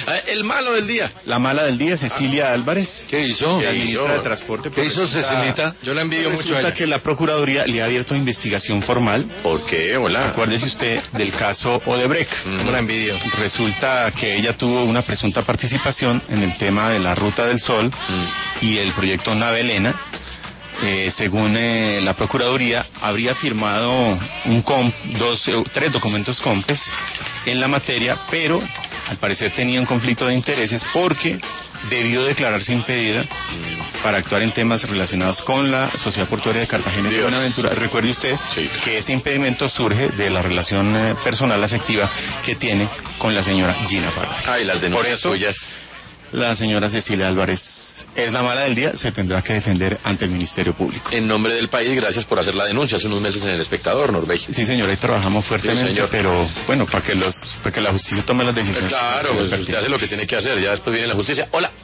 El malo del día. La mala del día, Cecilia Álvarez. ¿Qué hizo? La ministra de Transporte. ¿Qué hizo Cecilita? Yo la envidio mucho a Resulta ella. que la Procuraduría le ha abierto investigación formal. ¿Por qué? Hola. Acuérdese usted del caso Odebrecht. ¿Cómo la envidio? Resulta que ella tuvo una presunta participación en el tema de la Ruta del Sol y el proyecto Nave Elena. Según la Procuraduría, habría firmado tres documentos COMPES en la materia, pero al parecer tenía un conflicto de intereses porque debió declararse impedida para actuar en temas relacionados con la Sociedad Portuaria de Cartagena y de Buenaventura. Recuerde usted que ese impedimento surge de la relación personal afectiva que tiene con la señora Gina Parra. Ay, las denuncias Por eso, suyas. la señora Cecilia Álvarez es la mala del día, se tendrá que defender ante el Ministerio Público. En nombre del país, gracias por hacer la denuncia hace unos meses en El Espectador, Norbey. Sí, señora, ahí trabajamos fuertemente, Sí, señor. pero bueno, para que la justicia tome las decisiones. Claro, pues usted hace lo que tiene que hacer, ya después viene la justicia. Hola.